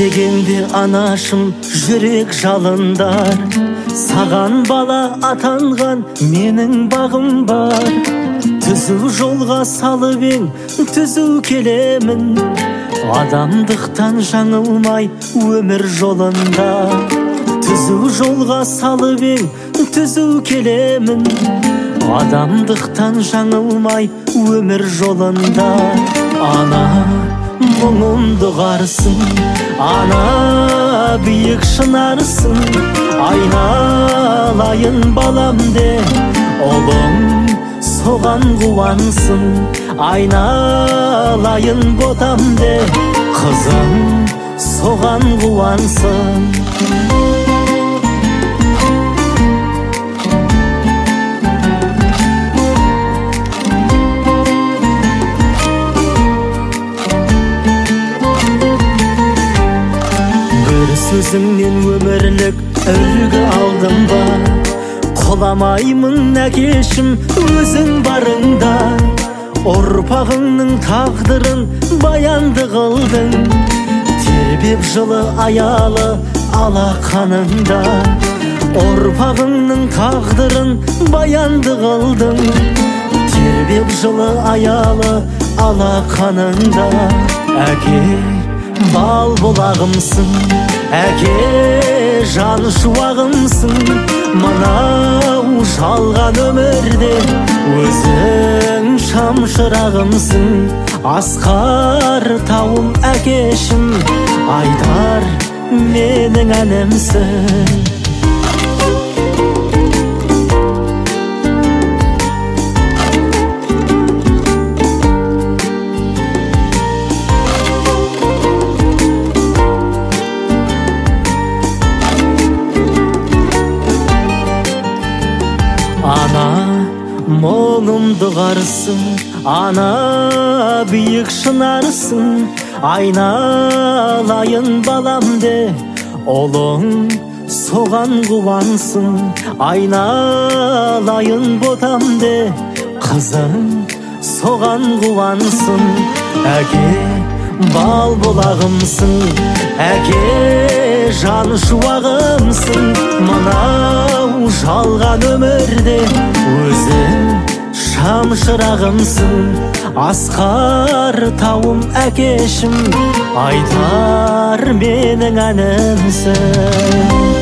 келгенде анашым жүрек жалындар. Саған бала атанған менің бағым бар. Түзу жолға салып ең, түзу келемін. Адамдықтан жаңылмай өмір жолында. Түзу жолға салып ең, түзу келемін. Адамдықтан жаңылмай өмір жолында. Ана мұңымды қарсын, ана биік шынарсың. Айналайын балам де, ұлым соған қуансын. Айналайын ботам де, қызым соған қуансын. Сөзіңнен өмірлік үлгі алдым ба? Құламаймын әкешім өзің барыңда. Ұрпағыңның тағдырын баянды қылдың. Тербеп жылы аялы алақаныңда. Ұрпағыңның тағдырын баянды қылдың. Тербеп жылы аялы алақаныңда. Әке бал бұлағымсың, әке жан шуағымсың. Мынау жалған өмірде өзің шамшырағымсың. Асқар тауым әкешім, айтар менің әнімсің. Ана мұңымды қарсын, ана биік шынарсың. Айналайын балам де, ұлың соған қуансын. Айналайын ботам де, қызым соған қуансын. Әке бал бұлағымсың, әке жан шуағымсың. Мынау жалған өмірде өзің шамшырағымсың. Асқар тауым әкешім, айтар менің әнімсің.